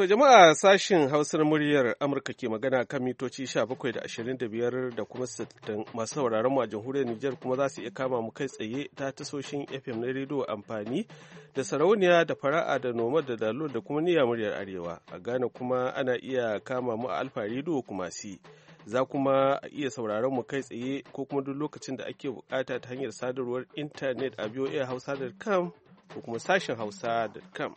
To jama'a sashin Hausar muryar Amurka ke magana kan mitoci 17 da 25 da kuma 60 masu sauraron mu a jamhuriyar Nijar kuma za su iya kama mu kai tsaye ta tasoshin FM na rediyo amfani da sarauniya da fara'a da noma da dalo da kuma niyya muryar Arewa. A Ghana kuma ana iya kama mu a Alfa rediyo kuma si. Za kuma iya sauraron mu kai tsaye ko kuma duk lokacin da ake bukata ta hanyar sadarwar intanet a voahausa.com ko kuma sashin hausa.com.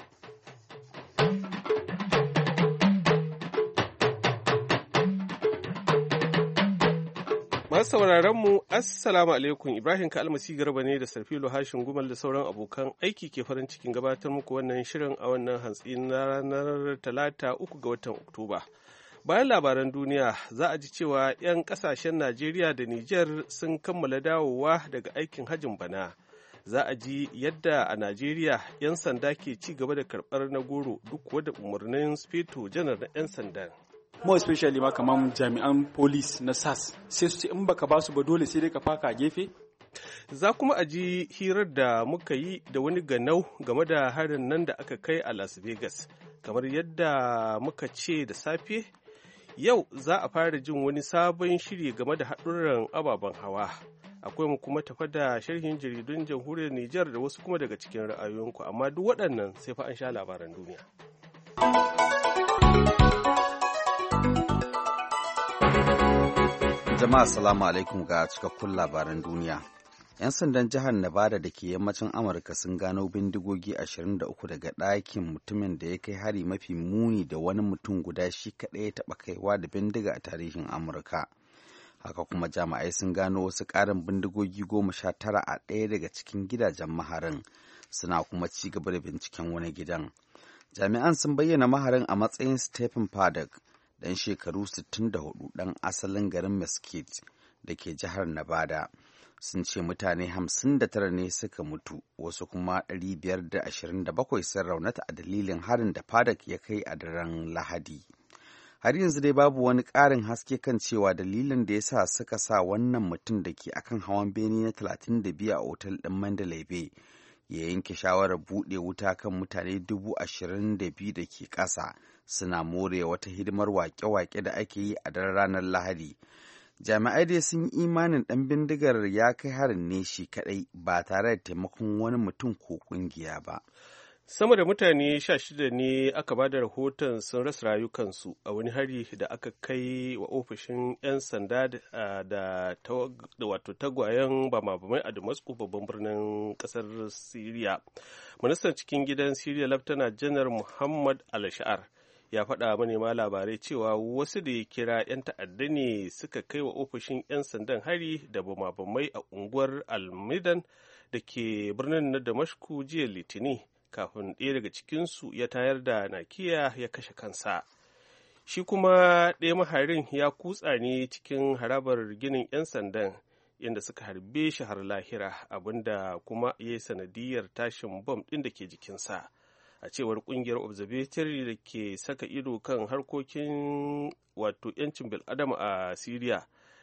Masu sauraron mu assalamu alaikum, Ibrahim Kalmasi Garba ne da Sarfilo Hashin Gumal da sauran abokan aiki ke farin cikin gabatar muku wannan shirin a wannan hantsi na ranar Talata 3 ga watan Oktoba. Bayan labaran duniya za a ji cewa 'yan kasashen Najeriya da Nijar sun kammala dawowa daga aikin hajin bana. Za a ji yadda a Najeriya 'yan sanda ke ci gaba da karɓar na goro duk wadda umarnin Sufeto janar na 'yan sandan. More especially ma kamar jami'an police na SAS sai su ce in baka basu ba dole sai dai ka faka a gefe. Za kuma a ji hirar da muka yi da wani ganau game da harin nan da aka kai a Las Vegas. Kamar yadda muka ce da safe, yau za a fara jin wani sabon shiri game da haɗurran ababen hawa. Akwai mu kuma tafa da sharhin jaridun jamhuriyar Nijar da wasu kuma daga cikin ra'ayoyinku, amma duk waɗannan sai fa an sha labaran duniya. Jama'a salamu alaikum ga cikakkun labaran duniya. 'Yan sandan jihar Nevada da ke yammacin Amurka sun gano bindigogi 23 daga ɗakin mutumin da ya kai hari mafi muni da wani mutum guda shi kaɗai ya taɓa kaiwa da bindiga a tarihin Amurka. Haka kuma jami'ai sun gano wasu ƙarin bindigogi 19 a ɗaya daga cikin gidajen maharin, suna kuma ci gaba da binciken wani gidan. Jami'an sun bayyana maharin a matsayin Stephen Paddock, ɗan shekaru 64 ɗan asalin garin Mesquite da ke jihar Nevada. Sun ce mutane 59 ne suka mutu, wasu kuma 527 sun raunata a dalilin harin da Paddock ya kai a daren Lahadi. Har yanzu dai babu wani ƙarin haske kan cewa dalilin da ya sa suka sa wannan mutum da ke akan hawan bene na 32 a otal ɗin Mandalay Bay ya yanke shawarar buɗe wuta kan mutane 22,000 da ke ƙasa suna more wata hidimar wake-wake da ake yi a daren ranar Lahadi. Jami'ai dai sun yi imanin ɗan bindigar ya kai harin ne shi kaɗai ba tare da taimakon wani mutum ko ƙungiya ba. Sama da mutane 16 ne aka ba da rahoton sun rasa rayukansu a wani hari da aka kai wa ofishin 'yan sanda da wato tagwayen bama-bamai a Damascus, babban birnin kasar Siriya. Ministan cikin gidan Siriya Laftana Janar Muhammad Al-Sha'ar ya faɗa manema labarai cewa wasu da ya kira 'yan ta'adda ne suka kai wa ofishin 'yan sandan hari da bama-bamai a unguwar Al-Midan da ke birnin na Damascus jiya Litinin, kafin ɗaya daga cikinsu ya tayar da nakiya ya kashe kansa. Shi kuma ɗaya maharin ya kutsa ne cikin harabar ginin 'yan sandan inda suka harbe shi har lahira, abinda kuma ya yi sanadiyar tashin bom ɗin da ke jikinsa. A cewar ƙungiyar Observatory da ke saka ido kan harkokin wato 'yancin bil'adama a Siriya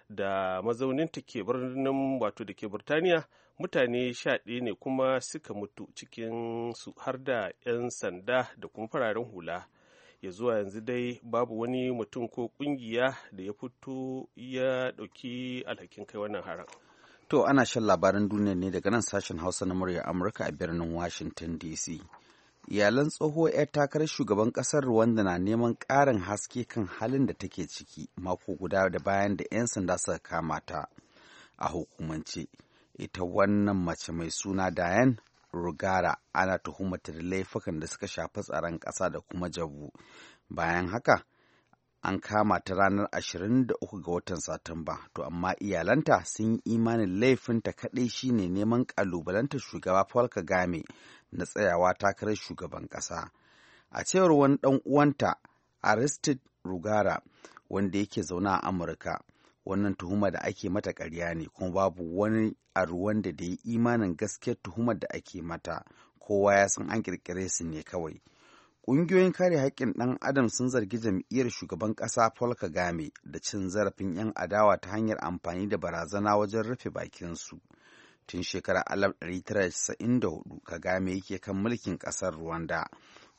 da mazauninta ke birnin wato da ke Burtaniya, mutane 11 ne kuma suka mutu cikin su har da 'yan sanda da kuma fararen hula. Ya zuwa yanzu dai babu wani mutum ko kungiya da ya fito ya dauki alhakin kai wannan haram. To ana shan labaran duniya ne daga nan sashen Hausa na murya Amurka a birnin Washington DC. Iyalan tsoho 'yar takarar shugaban ƙasar Rwanda na neman ƙarin haske kan halin da take ciki mako guda da bayan da 'yan sanda suka kama ta. A hukumance, ita wannan mace mai suna Diane Rugara ana tuhumata da laifukan da suka shafi tsaron ƙasa da kuma jabu. Bayan haka, an kama ta ranar 23 ga watan Satumba, to amma iyalanta sun yi imanin laifinta kaɗai shine neman ƙalubalantar shugaba Paul Kagame na tsayawa takarar shugaban ƙasa. A cewar wani ɗan uwanta, Aristide Rugara, wanda yake zaune a Amurka, wannan tuhuma da ake mata ƙarya ne, kuma babu wani a Rwanda da ya imanin gaskiyar tuhumar da ake mata. Kowa ya san an ƙirƙire su ne kawai. Ƙungiyoyin kare haƙƙin ɗan adam sun zargi jam'iyyar shugaban ƙasa Paul Kagame da cin zarafin 'yan adawa ta hanyar amfani da barazana wajen rufe bakinsu. Tun shekarar 1994 Kagame yake kan mulkin ƙasar Rwanda,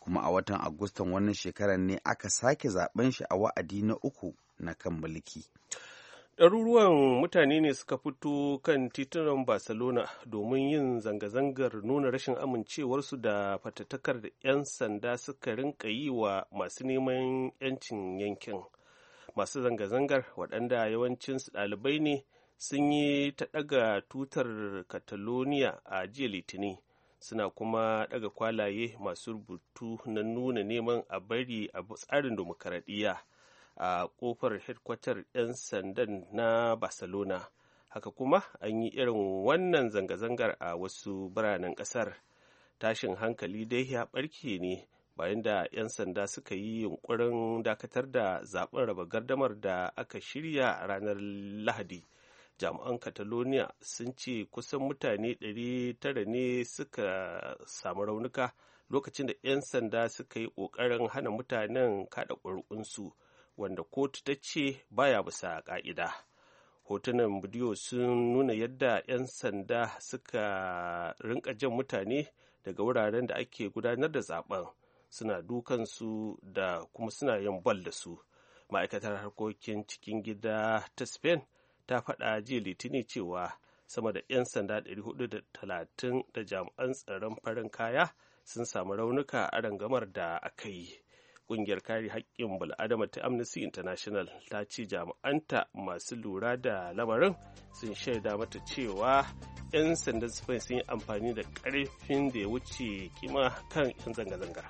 kuma a watan Agustan wannan shekarar ne aka sake zaben shi a wa'adi na 3 na kan mulki. Ɗaruruwan mutane ne suka fito kan titunan Barcelona domin yin zanga-zangar nuna rashin amincewarsu da fatattakar da 'yan sanda suka rinka yi wa masu neman 'yancin yankin. Masu zanga-zangar waɗanda yawancinsu ɗalibai ne sun yi ta ɗaga tutar Catalonia a jiya Litinin, suna kuma ɗaga kwalaye masu rubutu na nuna neman a bari a tsarin dimokuraɗiyya a kofar hedkwatar 'yan sandan na Barcelona. Haka kuma an yi irin wannan zanga-zangar a wasu biranen ƙasar. Tashin hankali dai ya ɓarke ne bayan da 'yan sanda suka yi yunkurin dakatar da zaben raba gardamar da aka shirya a ranar Lahadi. Jami'an Catalonia sun ce kusan mutane 900 ne suka samu raunuka lokacin da 'yan sanda suka yi ƙoƙarin hana mutanen kaɗa ƙuri'unsu, wanda kotu ta ce baya bisa ƙa'ida. Hotunan bidiyo sun nuna yadda 'yan sanda suka rinka jan mutane daga wuraren da ake gudanar da zaben, suna dukansu da kuma suna yin bal da su. Ma'aikatar harkokin cikin gida ta Spain ta faɗa jiya Litinin cewa sama da 'yan sanda 430 da jami'an tsaron farin kaya sun samu raunuka a rangamar da aka yi. Ƙungiyar kare haƙƙin bal'adama ta Amnesty International ta ce jami'anta masu lura da lamarin sun shaida mata cewa 'yan sandan Spain sun yi amfani da ƙarfin da ya wuce kima kan 'yan zanga-zangar.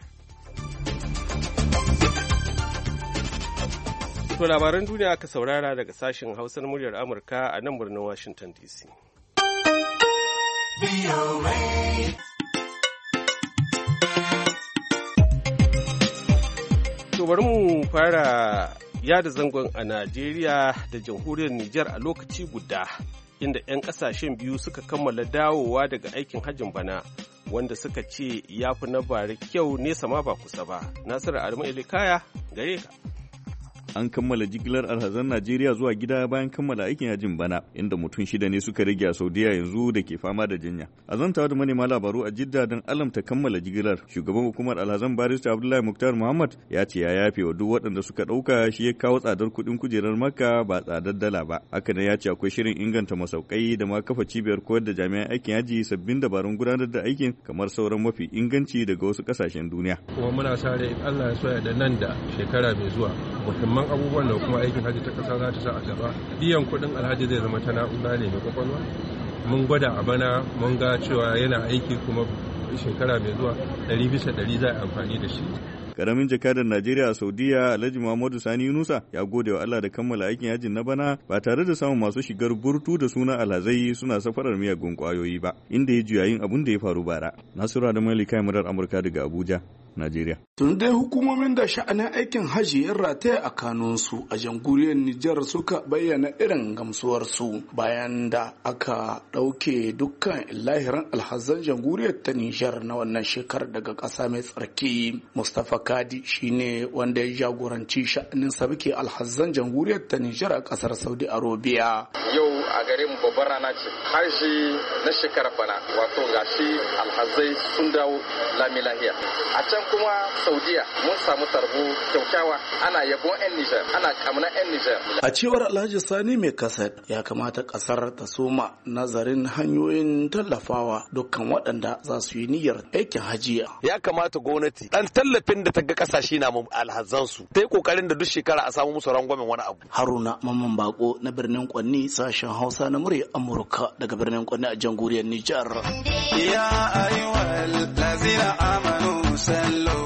To labaran duniya aka saurara daga sashen Hausar muryar Amurka a nan birnin Washington DC. To bari mu fara yada zangon a Najeriya da jamhuriyar Nijar a lokaci guda, inda 'yan kasashen biyu suka kammala dawowa daga aikin hajjin bana, wanda suka ce ya fi na bara kyau nesa ma ba kusa ba. Nasiru Adamu Elikaya gare ka. An kammala jigilar alhazan Najeriya zuwa gida bayan kammala aikin hajjin bana, inda mutum 6 ne suka rage a Saudiya yanzu da ke fama da jinya. A zantawa da manema labaru a Jidda don alamta kammala jigilar, shugaban hukumar alhazan barista Abdullahi Muktar Muhammad ya ce ya yafe wa duk waɗanda suka ɗauka shi ya kawo tsadar kuɗin kujerar Makka ba tsadar dala ba. Haka ne ya ce akwai shirin inganta masaukai da ma kafa cibiyar koyar da jami'an aikin haji sabbin dabarun gudanar da aikin kamar sauran mafi inganci daga wasu ƙasashen duniya. Kuma muna sa rai Allah ya soya da nan da shekara mai zuwa muhimman abubuwan da kuma aikin hajji ta kasa za ta sa a gaba. Biyan kuɗin alhaji zai zama ta na'ura ne mai kwakwalwa. Mun gwada a bana mun ga cewa yana aiki kuma shekara mai zuwa 100% za a amfani da shi. Karamin jakadar Najeriya a Saudiya Alhaji Muhammadu Sani Yunusa ya gode wa Allah da kammala aikin yajin na bana ba tare da samun masu shigar burtu da suna alhazai suna safarar miyagun kwayoyi ba, inda ya juyayin abin da ya faru bara. Nasiru Adamu Elikaya murar Amurka daga Abuja, Najeriya. Tun dai hukumomin da sha'anin aikin hajji ya rataya a kanunsu a jamhuriyar Nijar suka bayyana irin gamsuwarsu bayan da aka ɗauke dukkan lahiran alhazan jamhuriyar ta Nijar na wannan shekarar daga ƙasa mai tsarki. Mustapha Kadi shine wanda ya jagoranci sha'anin sabke alhazan jamhuriyar ta Nijar a ƙasar Saudi Arabia. Yau a gare mu babbar rana ce, harshe na shekarar bana, wato gashi alhazai sun dawo lami lahiya. A can kuma Saudiya mun samu tarbo kyaukyawa, ana yabon 'yan Nijar, ana kamna 'yan Nijar. A cewar Alhaji Sani mai kasar, ya kamata kasar ta soma nazarin hanyoyin tallafawa dukkan waɗanda za su yi niyyar aikin hajiya. Ya kamata gwamnati dan tallafin da ta ga kasashe na alhazansu ta yi kokarin da duk shekara a samu musu rangwamen wani abu. Haruna Mamman Bako na birnin Kwanni, sashen Hausa na murya Amurka daga birnin Kwanni a jamhuriyar Nijar. Ya ayyuhal lazina amanu sallu.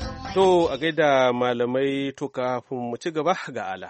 To a gaida malamai, to kafin mu ci gaba ga ala.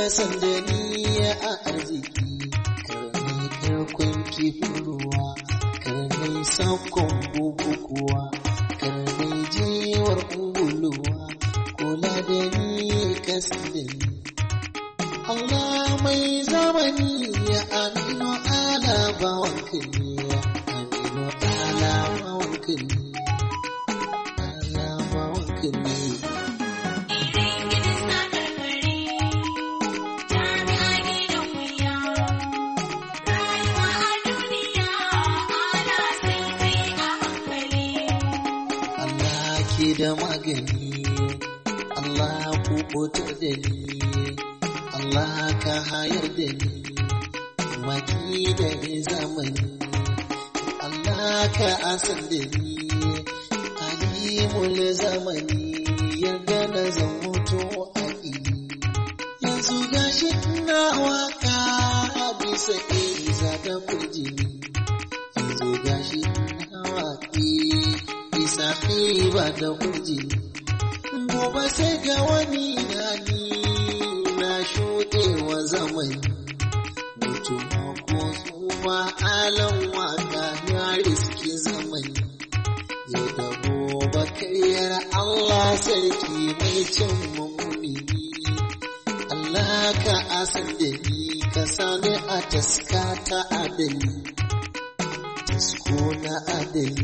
kasan da ni a arziki, karnai karkon kifin ruwa, karnai sakon bukukuwa, karnai jiwar unguluwa, kula da ni kasan da ni. Allah mai zamani ya aminu ala bawanka ne, aminu ala bawanka ne, ala bawanka ne. Da magani, Allah ku kuta da ni, Allah ka hayar da ni, maki da zamani, Allah ka asar da ni, alimul zamani, yadda na zan mutu a ili. Yanzu gashi ina waka bisa iza da kurjini, yanzu gashi ina waki bisa ba da kurji, gobe sai ga wani nani na shuɗewa zamani, mutuwa ko tsufa alan waka ya riski zamani, yau da gobe karyar Allah sarki mai cin mummuni, Allah ka asar da ni ka sani a taska ta adali, tasko na adali.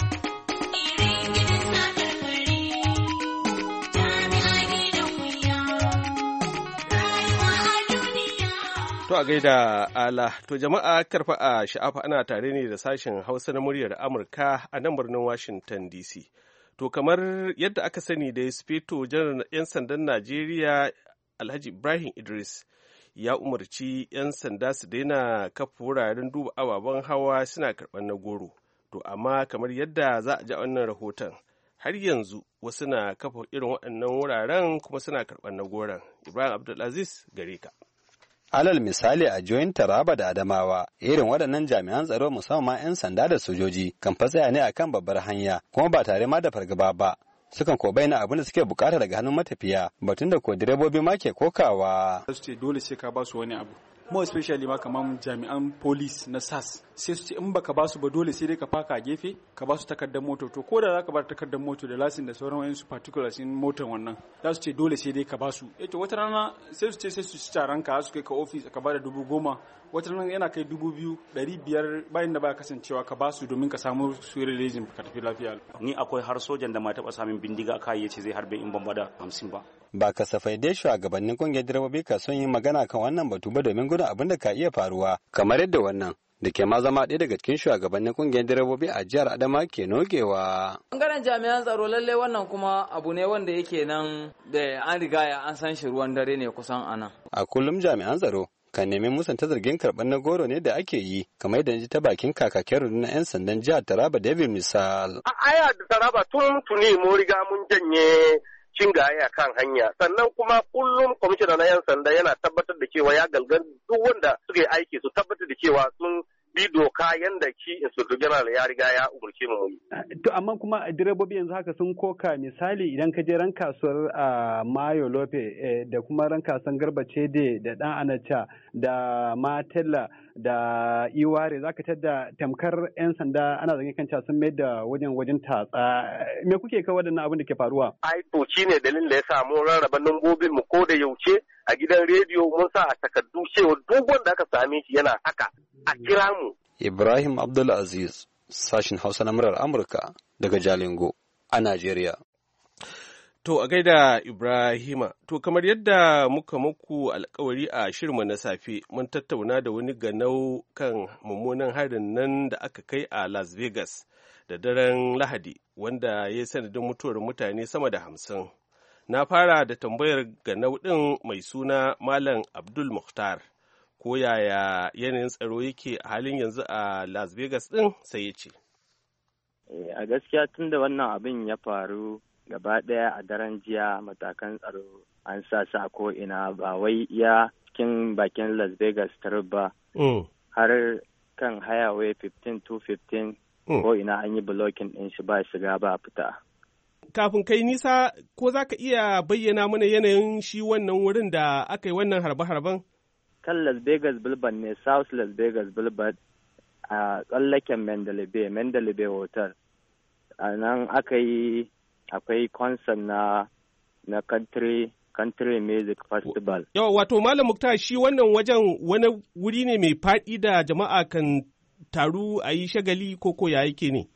To a gaida ala, to jama'a karfa a sha'afa ana tare ne da sashen Hausa na muryar Amurka a nan birnin Washington DC. To kamar yadda aka sani da Sufeto Janar 'yan sandan Najeriya Alhaji Ibrahim Idris ya umarci 'yan sanda su daina kafa wuraren duba ababen hawa suna karɓar na goro. To amma kamar yadda za a ji a wannan rahoton, har yanzu wasu na kafa irin waɗannan wuraren kuma suna karɓar na goron. Ibrahim Abdulaziz gare ka. Alal misali a jihohin Taraba da Adamawa, irin waɗannan jami'an tsaro musamman 'yan sanda da sojoji kan fatsaya ne akan babbar hanya kuma ba tare ma da fargaba ba. Sukan ko bayyana abin da suke bukata daga hannun matafiya, batun da ko direbobi ma ke kokawa. Su ce dole sai ka ba su wani abu. More especially ma kamar jami'an police na SAS sai su ce in baka ba su ba dole sai dai ka faka a gefe ka ba su takardar moto, to ko da za ka bar takardar moto da lasin da sauran wayansu particulars in motar wannan za su ce dole sai dai ka ba su. To wata rana sai su ce sai su ci taron ka su kai ka office ka ba da 10,000, wata rana yana kai 2,500 bayan da ba kasancewa ka ba su domin ka samu su releasing ka tafi lafiya. Ni akwai har sojan da ma taɓa samun bindiga kai ya ce zai harbe in ban bada 50 ba. Ba kasafai dai shugabannin kungiyar direbobi ka son yin magana kan wannan batu ba domin gudun abin da ka iya faruwa kamar yadda wannan da ke ma zama ɗaya daga cikin shugabannin kungiyar direbobi a jihar Adama ke nogewa. Bangaren jami'an tsaro lallai wannan kuma abu ne wanda yake nan da an riga an san shi ruwan dare ne kusan anan. A kullum jami'an tsaro kan nemi musanta zargin karɓar na goro ne da ake yi kamar yadda ji ta bakin kakakin rundunar 'yan sandan jihar Taraba David Misal. Aya da Taraba tun tuni mun riga mun janye shingaye a kan hanya, sannan kuma kullum kwamishina na 'yan sanda yana tabbatar da cewa ya galgan duk wanda suka yi aiki su tabbatar da cewa sun bi doka yanda shi inspector general ya riga ya umurce mu yi. To amma kuma direbobi yanzu haka sun koka, misali idan ka je ran kasuwar Mayo Lope da kuma ran kasuwar Garba Cede da Dan Anacha da Matella da Iware zaka tada tamkar 'yan sanda ana zange kan sun mai da wajen tatsa. Me kuke kai waɗannan abin da ke faruwa? Ai to shine dalilin da ya sa mun rarraba lambobin mu ko da yauce a gidan rediyo mun sa a takardu cewa duk wanda aka same shi yana haka a kira mu. Ibrahim Abdulaziz, sashin Hausa na murar Amurka daga Jalingo a Najeriya. To a gaida Ibrahima, to kamar yadda muka muku alkawari a shirma na safe, mun tattauna da wani ganau kan mummunan harin nan da aka kai a Las Vegas da daren Lahadi, wanda ya yi sanadin mutuwar mutane sama da 50. Na fara da tambayar ganau ɗin mai suna Malam Abdul Mukhtar, ko yaya yanayin tsaro yake a halin yanzu a Las Vegas ɗin, sai ya ce. A gaskiya tun da wannan abin ya faru gaba ɗaya a daren jiya matakan tsaro an sa su a ko'ina, ba wai iya cikin bakin Las Vegas Strip ba, har kan highway 15 to 15 ko'ina an yi blocking ɗin shi ba shiga ba fita. kafin kai nisa ko za ka iya bayyana mana yanayin shi wannan wurin da aka yi wannan harbe-harben? Kan Las Vegas Boulevard ne, South Las Vegas Boulevard a tsallaken Mandalay Bay Hotel. A nan akwai concert na country music festival. Yawa, wato Malam Muktar, shi wannan wajen wani wuri ne mai faɗi da jama'a kan taru a yi shagali ko ya yake ne?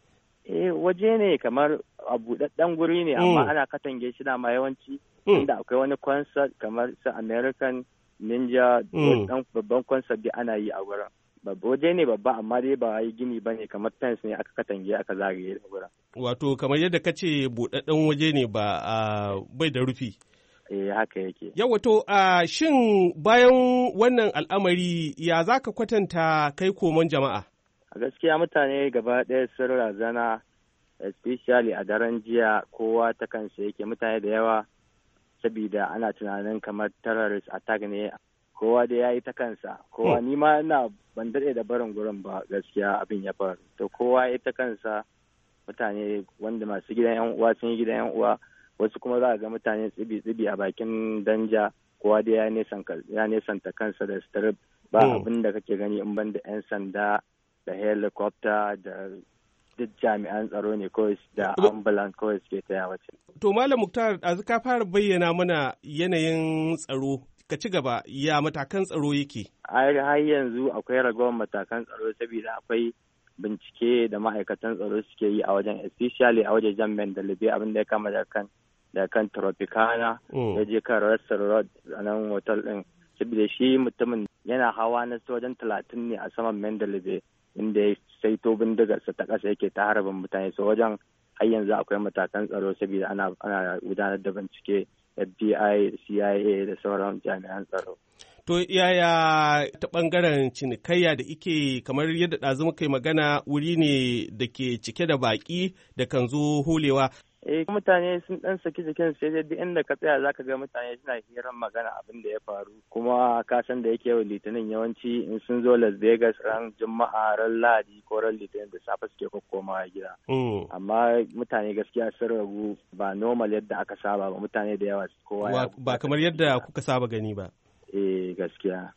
Waje ne kamar a buɗaɗɗen guri ne, amma ana katange shi ma yawanci inda akwai wani concert kamar su American Ninja, dan babban concert da ana yi a wurin. Babba waje ne babba, amma dai ba yi gini ba ne, kamar fence ne aka katange aka zagaye da wurin. Wato kamar yadda ka ce buɗaɗɗen waje ne ba bai da rufi. Haka yake. Yawa to shin bayan wannan al'amari ya za ka kwatanta kai koman jama'a? A gaskiya mutane gaba ɗaya sun razana, especially a daren jiya kowa ta kansa yake, mutane da yawa sabida ana tunanin kamar terrorist attack ne, kowa da ya yi ta kansa, kowa ni ma ban daɗe da barin gurin ba gaskiya abin ya faru, to kowa ya yi ta kansa, mutane wanda masu gidan yan uwa sun yi gidan yan uwa, wasu kuma za a ga mutane tsibi a bakin danja, kowa da ya nesanta kansa da strip, ba abin da kake gani in ban da 'yan sanda da helicopter da duk jami'an tsaro ne kawai da ambulance kawai suke taya wace. To Malam Muktar, ɗazu ka fara bayyana mana yanayin tsaro, ka ci gaba, ya matakan tsaro yake? Har yanzu akwai ragowar matakan tsaro saboda akwai bincike da ma'aikatan tsaro suke yi a wajen, especially a wajen Mandalay Bay, abin da ya kama da kan Tropicana, ya je kan Russell Road a nan hotel ɗin. Saboda shi mutumin yana hawa na wajen 30 ne a saman Mandalay Bay, inda ya saito bindigarsa ta ƙasa yake ta harbin mutane, so wajen har yanzu akwai matakan tsaro saboda ana gudanar da bincike, FBI, CIA da sauran jami'an tsaro. To yaya ta ɓangaren cinikayya da ike kamar yadda ɗazu muka yi magana, wuri ne da ke cike da baƙi da kan zo holewa? Mutane sun ɗan saki jikin sai dai duk inda ka tsaya zaka ga mutane suna hirar magana abin da ya faru, kuma ka san da yake yau Litinin yawanci in sun zo Las Vegas ran Juma'a, ran Lahadi ko ran Litinin da safe suke kokkomawa gida. Amma mutane gaskiya sun ragu, ba normal yadda aka saba ba, mutane da yawa kowa ba kamar yadda kuka saba gani ba. Gaskiya.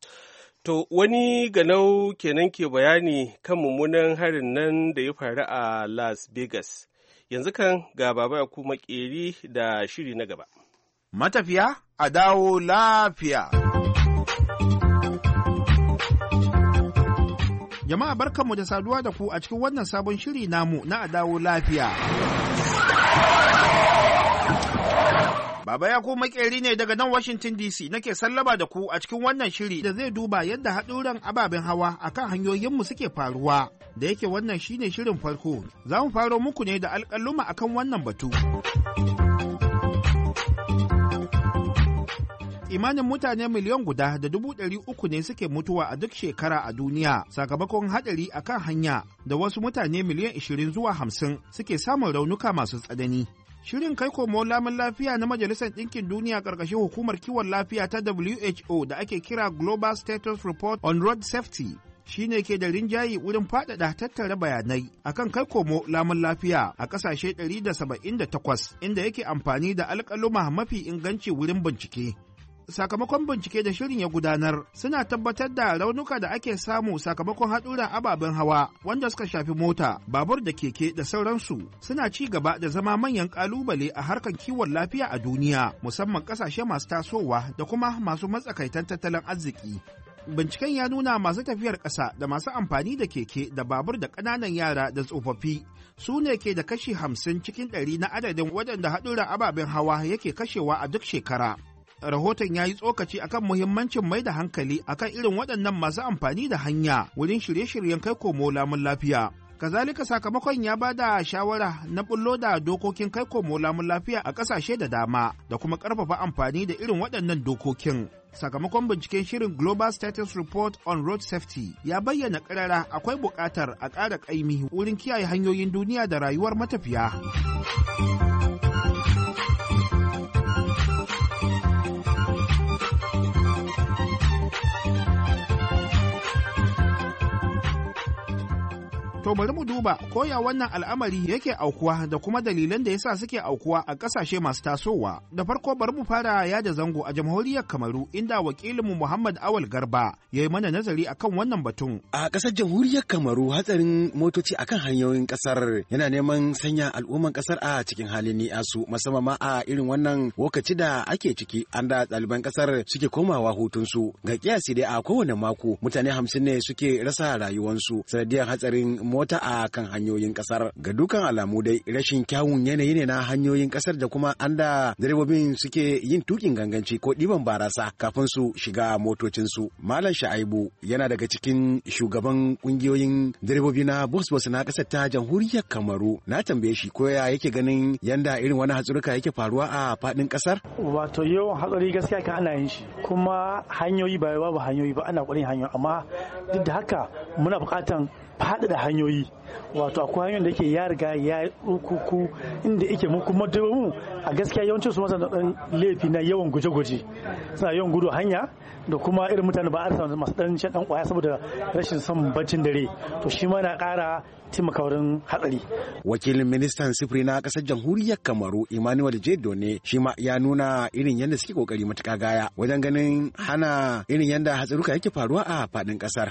To wani ganau kenan ke bayani kan mummunan harin nan da ya faru a Las Vegas. Yanzu kan ga Baba ya kuma Makeri da shiri na gaba. Matafiya a dawo lafiya. Jama'a barkanmu da saduwa da ku a cikin wannan sabon shiri namu na a dawo lafiya. Baba ya kuma Makeri ne daga nan Washington DC nake sallaba da ku a cikin wannan shiri da zai duba yadda haɗuran ababen hawa akan hanyoyinmu suke faruwa. Da yake wannan shine shirin farko, za mu faro muku ne da alƙaluma akan wannan batu. Imanin mutane 1,300,000 ne suke mutuwa a duk shekara a duniya sakamakon haɗari akan hanya, da wasu mutane 20 zuwa 50 suke samun raunuka masu tsanani. Shirin kai komo lamun lafiya na Majalisar Ɗinkin Duniya ƙarƙashin Hukumar Kiwon Lafiya ta WHO da ake kira Global Status Report on Road Safety shi ne ke da rinjaye wurin faɗaɗa tattara bayanai akan kai komo lamun lafiya a ƙasashe 178, inda yake amfani da alƙaluma mafi inganci wurin bincike. Sakamakon bincike da shirin ya gudanar suna tabbatar da raunuka da ake samu sakamakon haɗuran ababen hawa wanda suka shafi mota, babur da keke da sauransu suna ci gaba da zama manyan ƙalubale a harkar kiwon lafiya a duniya, musamman ƙasashe masu tasowa da kuma masu matsakaitan tattalin arziki. Binciken ya nuna masu tafiyar ƙasa da masu amfani da keke da babur da ƙananan yara da tsofaffi su ne ke da kashi 50 cikin 100 na adadin waɗanda haɗuran ababen hawa yake kashewa a duk shekara. Rahoton ya yi tsokaci akan muhimmancin mai da hankali akan irin waɗannan masu amfani da hanya wurin shirye-shiryen kai komo lamun lafiya. Kazalika sakamakon ya ba da shawara na bullo da dokokin kai komo lamun lafiya a ƙasashe da dama da kuma ƙarfafa amfani da irin waɗannan dokokin. Sakamakon binciken shirin Global Status Report on Road Safety ya bayyana ƙarara akwai buƙatar a ƙara ƙaimi wurin kiyaye hanyoyin duniya da rayuwar matafiya. To bari mu duba koya wannan al'amari yake aukuwa da kuma dalilan da yasa suke aukuwa a ƙasashe masu tasowa. Da farko bari mu fara yada zango a jamhuriyar Kamaru inda wakilinmu Muhammad Awal Garba ya yi mana nazari akan wannan batun. A ƙasar jamhuriyar Kamaru hatsarin motoci akan hanyoyin ƙasar yana neman sanya al'umman ƙasar a cikin halin ni'asu musamman ma a irin wannan lokaci da ake ciki an da ɗaliban ƙasar suke komawa hutunsu. Ga kiyasi dai a kowane mako mutane 50 ne suke rasa rayuwansu sanadiyar hatsarin mota a kan hanyoyin kasar. Ga dukan alamu dai rashin kyawun yanayi ne na hanyoyin kasar da kuma an da direbobin suke yin tukin ganganci ko ɗiban barasa kafin su shiga motocinsu. Malam Sha'aibu yana daga cikin shugaban kungiyoyin direbobi na bus na kasar ta jamhuriyar Kamaru. Na tambaye shi ko ya yake ganin yanda irin wani hatsurka yake faruwa a faɗin kasar. Wato yawan hatsari gaskiya kan ana yin shi kuma hanyoyi ba babu hanyoyi ba ana ƙwarin hanyoyi amma duk da haka muna buƙatan faɗaɗa hanyoyi. Wato akwai hanyoyin da yake ya riga ya rukuku inda yake mu kuma mu a gaskiya yawancin su masa dan laifi na yawan guje-guje suna yawan gudu hanya da kuma irin mutane ba a samu masu dan shan dan kwaya saboda rashin son baccin dare to shi ma na ƙara taimaka wurin hatsari. Wakilin ministan sifiri na ƙasar jamhuriyar Kamaru Emmanuel Jedo ne shi ma ya nuna irin yadda suke kokari matuƙa gaya wajen ganin hana irin yadda hatsaruka yake faruwa a faɗin ƙasar.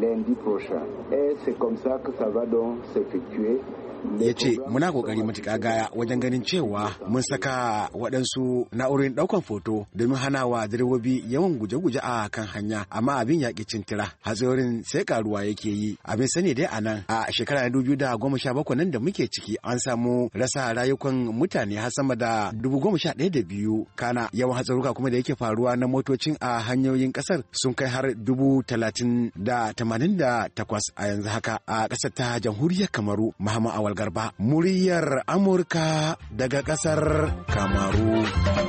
Ya ce muna kokari matuƙa gaya wajen ganin cewa mun saka waɗansu na'urorin ɗaukan foto domin hana wa direbobi yawan guje-guje a kan hanya amma abin yaƙi cintira hatsarin sai karuwa yake yi. Abin sani dai a nan a shekara 2017 nan da muke ciki an samu rasa rayukan mutane har sama da 11,200 kana yawan hatsaruka kuma da yake faruwa na motocin a hanyoyin ƙasar sun kai har 30,088 a yanzu haka a ƙasar ta jamhuriyar Kamaru. Muhammad Awal Garba, muryar Amurka daga ƙasar Kamaru.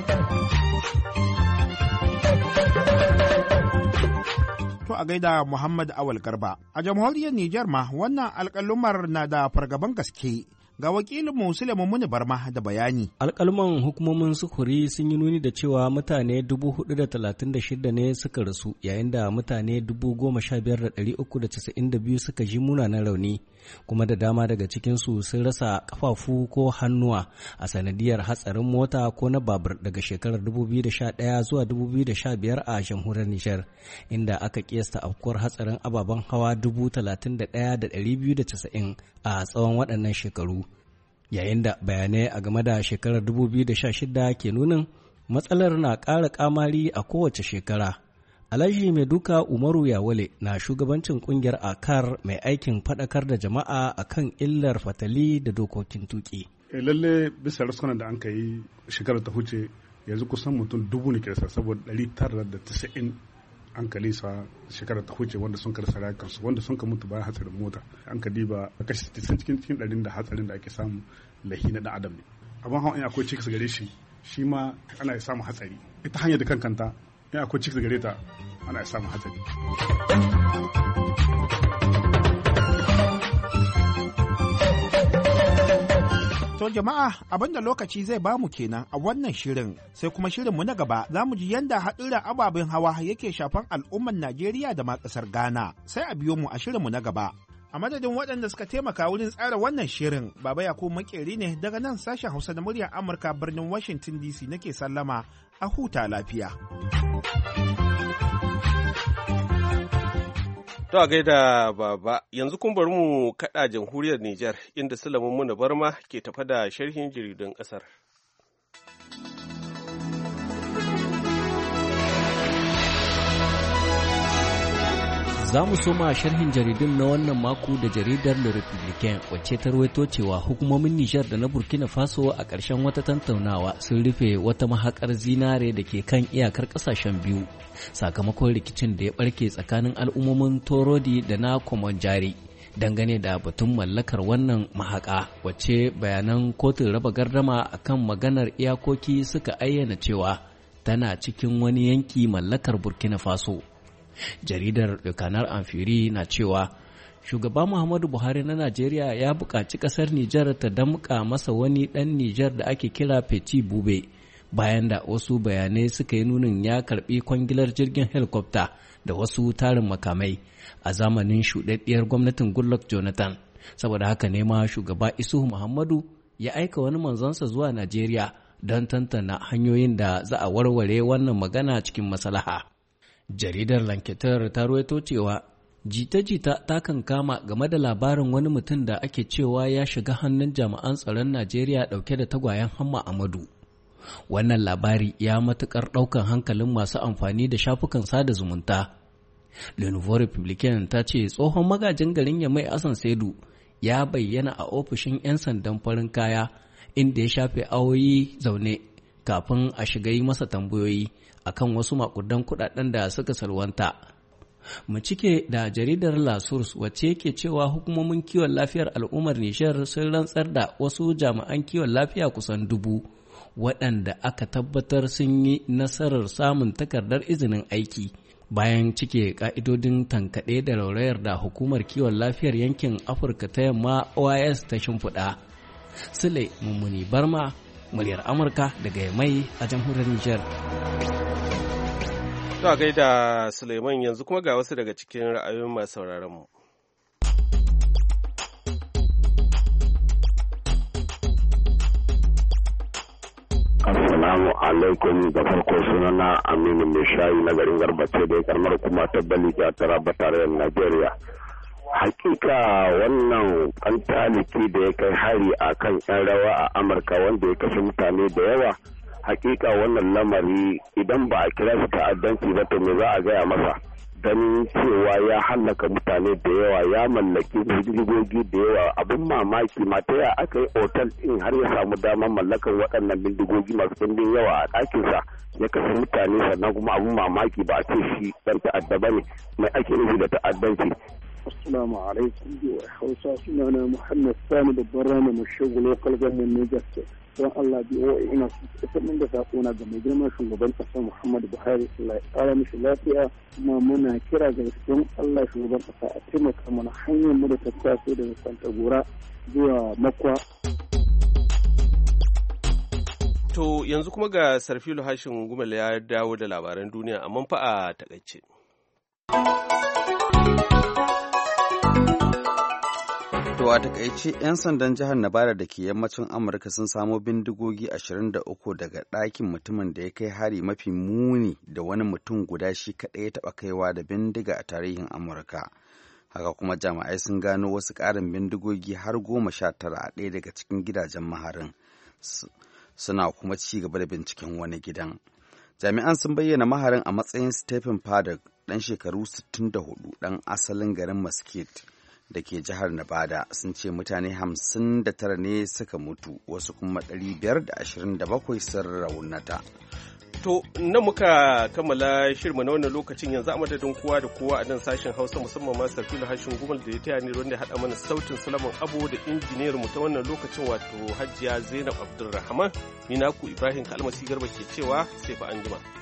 To a gaida Muhammad Awal Garba. A jamhuriyar Nijar ma wannan alƙalumar na da fargaban gaske. Ga wakilin Sulaiman Muni Barma da bayani. Alƙalman hukumomin sufuri sun yi nuni da cewa mutane 436 ne suka rasu yayin da mutane 15,392 suka ji munanan rauni kuma da dama daga cikinsu sun rasa kafafu ko hannuwa a sanadiyar hatsarin mota ko na babur daga shekarar 2011 zuwa 2015 a jamhuriyar Nijar inda aka kiyasta afkuwar hatsarin ababen hawa 31,290 a tsawon waɗannan shekaru. Yayin da bayanai a game da shekarar 2016 ke nunin matsalar na ƙara ƙamari a kowace shekara. Alhaji Mai Duka Umaru Yawale na shugabancin ƙungiyar AKAR mai aikin faɗakar da jama'a akan illar fatali da dokokin tuƙi. Lalle bisa rasunan da an ka yi shekarar ta huce yanzu kusan mutum 1000 ne ke saboda 990 an kalisa shekarar ta huce wanda sun karsa rayukansu wanda sun ka mutu bayan hatsarin mota an ka diba a kashi 60 cikin 100 da hatsarin da ake samu lahi na dan adam ne abin hawan in akwai cikas gare shi shi ma ana ya samu hatsari ita hanyar da kankanta in akwai cikas gare ta ana ya samu hatsari. To jama'a abinda lokaci zai bamu kenan a wannan shirin sai kuma shirinmu na gaba za mu ji yadda haɗuran ababen hawa yake shafan al'umman Najeriya da ma ƙasar Ghana sai a biyo mu a shirinmu na gaba. A madadin waɗanda suka taimaka wurin tsara wannan shirin Baba Yakubu Makeri ne daga nan sashen Hausa da muryar Amurka birnin Washington DC nake sallama a huta lafiya. To a gaida Baba, yanzu kun bari mu kaɗa jamhuriyar Nijar inda Sulaiman Muna Barma ke tafa da sharhin jaridun ƙasar. Za mu soma sharhin jaridun na wannan mako da jaridar Le Republicain wacce ta rawaito cewa hukumomin Nijar da na Burkina Faso a ƙarshen wata tattaunawa sun rufe wata mahakar zinare da ke kan iyakar ƙasashen biyu sakamakon rikicin da ya ɓarke tsakanin al'ummomin Torodi da na Komonjari dangane da batun mallakar wannan mahaka wacce bayanan kotun raba gardama akan maganar iyakoki suka ayyana cewa tana cikin wani yanki mallakar Burkina Faso. Jaridar Kanar Amfiri na cewa shugaba Muhammadu Buhari na Najeriya ya buƙaci ƙasar Nijar ta damƙa masa wani ɗan Nijar da ake kira Petit Bube bayan da wasu bayanai suka yi nunin ya karɓi kwangilar jirgin helikopta da wasu tarin makamai a zamanin shuɗaɗɗiyar gwamnatin Goodluck Jonathan Saboda haka ne ma shugaba Isuhu Muhammadu ya aika wani manzonsa zuwa Najeriya don tantana hanyoyin da za a warware wannan magana cikin maslaha. Jaridar Lanketer ta ruwaito cewa jita-jita ta kan kama game da labarin wani mutum da ake cewa ya shiga hannun jami'an tsaron Najeriya dauke da tagwayen Hamma Amadu. Wannan labari ya matukar daukan hankalin masu amfani da shafukan sada zumunta. Le Nouveau Republicain ta ce tsohon magajin garin Yamai Hassan Saidu ya bayyana a ofishin 'yan sandan farin kaya inda ya shafe awoyi zaune kafin a shiga yi masa tambayoyi akan wasu makudan kudaden da suka salwanta. Mu cike da jaridar La Source wacce yake cewa hukumomin kiwon lafiyar al'ummar Nijar sun rantsar da wasu jami'an kiwon lafiya kusan 1000 waɗanda aka tabbatar sun yi nasarar samun takardar izinin aiki bayan cike ka'idodin tankaɗe da raurayar da hukumar kiwon lafiyar yankin Afirka ta Yamma OIS ta shimfiɗa. Sule Mummuni Barma, muryar Amurka daga Yamai a jamhuriyar Nijar. To gaida Suleiman, yanzu kuma ga wasu daga cikin ra'ayoyin masu sauraron mu. Assalamu alaikum, da farko sunana Aminu Mai Shayi na garin Garbace da karamar kuma ta Balija ta Raba tarayyar Najeriya. Hakika wannan taliki da ya kai hari a kan 'yan rawa a Amurka wanda ya kashe mutane da yawa. Hakika wannan lamari idan ba a kira shi ta'addanci ba to me za a gaya masa, ganin cewa ya hallaka mutane da yawa, ya mallaki bindigogi da yawa. Abin mamaki mata ya aka yi otal din har ya samu damar mallakar waɗannan bindigogi masu ɗimbin yawa a ɗakinsa ya kashe mutane, sannan kuma abin mamaki ba a ce shi ɗan ta'adda ba ne. Mai ake nufi da ta'addanci? Assalamu alaikum wa Hausa, sunana Muhammad Sani babban rana mashagu local government Niger State. Don Allah biyo ina isar min da sakona ga mai girma shugaban ƙasa Muhammadu Buhari, Allah ya ƙara mishi lafiya, kuma muna kira ga don Allah shugaban ƙasa a taimaka mana hanyar mu da ta taso daga Kwantagora zuwa Makwa. To yanzu kuma ga Sarfilu Hashin Gumel ya dawo da labaran duniya amma fa a takaice. To a takaice 'yan sandan jihar Nevada da ke yammacin Amurka sun samo bindigogi 23 daga ɗakin mutumin da ya kai hari mafi muni da wani mutum guda shi kaɗai ya taɓa kaiwa da bindiga a tarihin Amurka. Haka kuma jami'ai sun gano wasu ƙarin bindigogi har 19 a ɗaya daga cikin gidajen maharin. Suna kuma ci gaba da binciken wani gidan. Jami'an sun bayyana maharin a matsayin Stephen Paddock, ɗan shekaru 64, ɗan asalin garin Mesquite da ke jihar Nevada. Sun ce mutane 59 ne suka mutu, wasu kuma 527 sun raunata. To, nan muka kammala shirma na wannan lokacin. Yanzu a madadin kowa da kowa a nan sashen Hausa, musamman ma Sarfilu Hashin Gumal da ya taya ni wanda ya haɗa mana sautin Sulaiman Abu da injiniyar mu ta wannan lokacin wato Hajiya Zainab Abdulrahman. Ni naku Ibrahim Kalmasi Garba ke cewa sai fa anjima.